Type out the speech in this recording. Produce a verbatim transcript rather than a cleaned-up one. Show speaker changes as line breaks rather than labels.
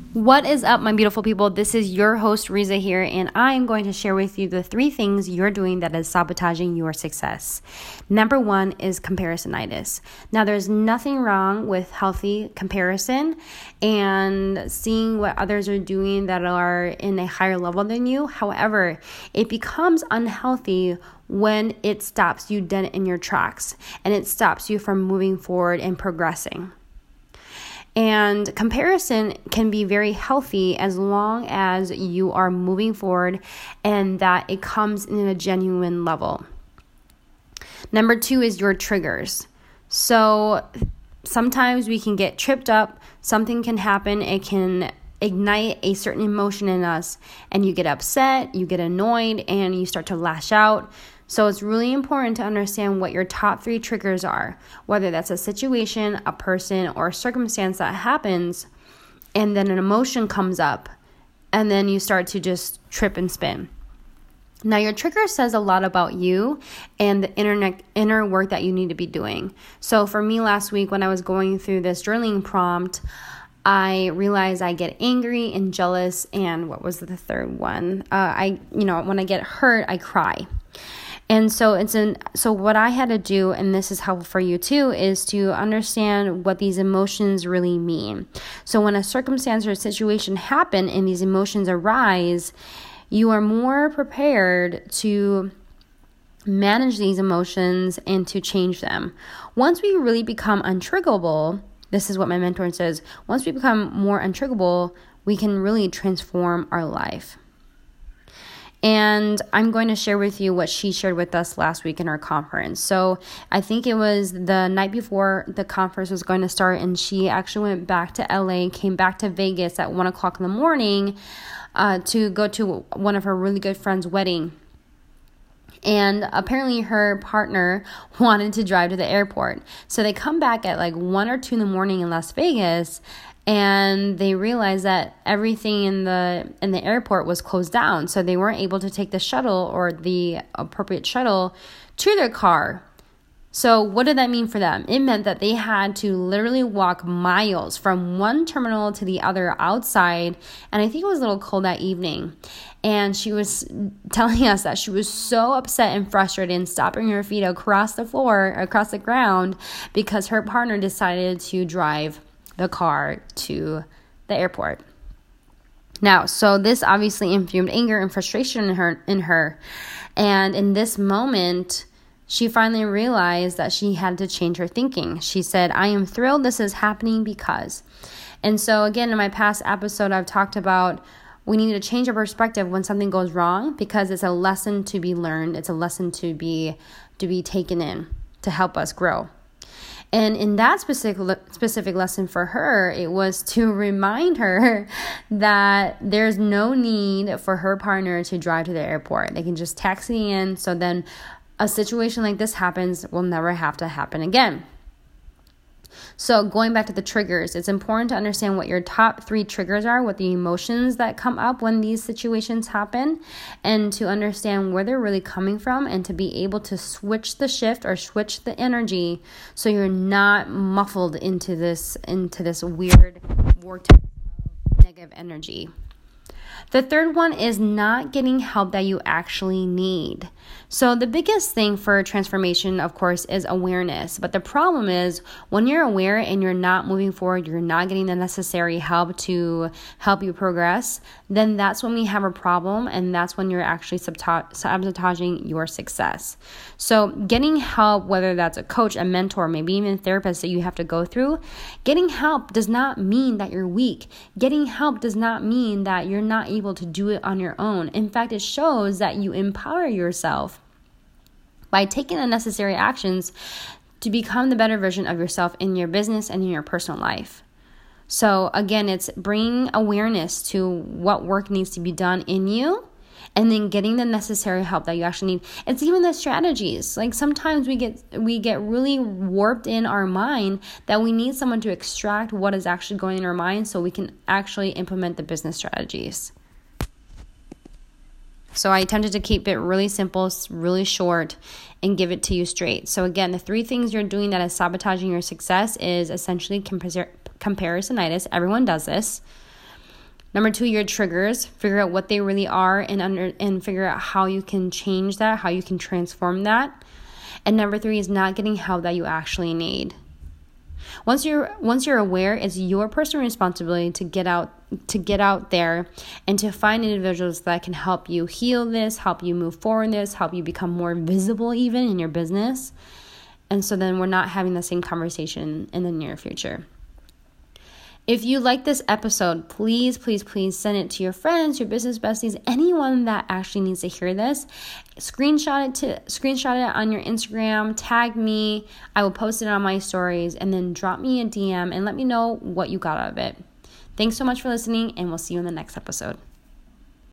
What is up, my beautiful people? This is your host, Riza here, and I am going to share with you the three things you're doing that is sabotaging your success. Number one is comparisonitis. Now, there's nothing wrong with healthy comparison and seeing what others are doing that are in a higher level than you. However, it becomes unhealthy when it stops you dead in your tracks and it stops you from moving forward and progressing. And comparison can be very healthy as long as you are moving forward and that it comes in a genuine level. Number two is your triggers. So sometimes we can get tripped up, something can happen, it can ignite a certain emotion in us, and you get upset, you get annoyed, and you start to lash out. So it's really important to understand what your top three triggers are, whether that's a situation, a person, or a circumstance that happens, and then an emotion comes up, and then you start to just trip and spin. Now, your trigger says a lot about you and the inner, inner work that you need to be doing. So for me last week, when I was going through this journaling prompt, I realized I get angry and jealous, and what was the third one? Uh, I, you know, when I get hurt, I cry. And so it's an so what I had to do, and this is helpful for you too, is to understand what these emotions really mean. So when a circumstance or a situation happen and these emotions arise, you are more prepared to manage these emotions and to change them. Once we really become untriggerable, this is what my mentor says, once we become more untriggerable, we can really transform our life. And I'm going to share with you what she shared with us last week in our conference. So I think it was the night before the conference was going to start, and she actually went back to L A, came back to Vegas at one o'clock in the morning uh, to go to one of her really good friend's wedding. And apparently her partner wanted to drive to the airport. So they come back at like one or two in the morning in Las Vegas, and they realized that everything in the in the airport was closed down. So they weren't able to take the shuttle or the appropriate shuttle to their car. So what did that mean for them? It meant that they had to literally walk miles from one terminal to the other outside. And I think it was a little cold that evening. And she was telling us that she was so upset and frustrated and stomping her feet across the floor, across the ground, because her partner decided to drive the car to the airport. Now, so this obviously infumed anger and frustration in her, in her. And in this moment, she finally realized that she had to change her thinking. She said, I am thrilled this is happening because. And so again, in my past episode, I've talked about we need to change our perspective when something goes wrong, because it's a lesson to be learned. It's a lesson to be to be taken in to help us grow. And in that specific specific lesson for her, it was to remind her that there's no need for her partner to drive to the airport. They can just taxi in, so then a situation like this happens will never have to happen again. So going back to the triggers, it's important to understand what your top three triggers are, what the emotions that come up when these situations happen, and to understand where they're really coming from, and to be able to switch the shift or switch the energy so you're not muffled into this into this weird vortex of negative energy. The third one is not getting help that you actually need. So the biggest thing for transformation, of course, is awareness. But the problem is when you're aware and you're not moving forward, you're not getting the necessary help to help you progress, then that's when we have a problem, and that's when you're actually sabotaging your success. So getting help, whether that's a coach, a mentor, maybe even a therapist that you have to go through, getting help does not mean that you're weak. Getting help does not mean that you're not able to do it on your own. In fact, it shows that you empower yourself by taking the necessary actions to become the better version of yourself in your business and in your personal life. So again, it's bringing awareness to what work needs to be done in you, and then getting the necessary help that you actually need. It's even the strategies. Like sometimes we get we get really warped in our mind that we need someone to extract what is actually going in our mind so we can actually implement the business strategies. So I attempted to keep it really simple, really short, and give it to you straight. So again, the three things you're doing that is sabotaging your success is essentially compar- comparisonitis. Everyone does this. Number two, your triggers. Figure out what they really are and under and figure out how you can change that, how you can transform that. And number three is not getting help that you actually need. Once you're once you're aware, it's your personal responsibility to get out to get out there and to find individuals that can help you heal this, help you move forward in this, help you become more visible even in your business. And so then we're not having the same conversation in the near future. If you like this episode, please, please, please send it to your friends, your business besties, anyone that actually needs to hear this. Screenshot it to screenshot it on your Instagram, tag me. I will post it on my stories, and then drop me a D M and let me know what you got out of it. Thanks so much for listening, and we'll see you in the next episode.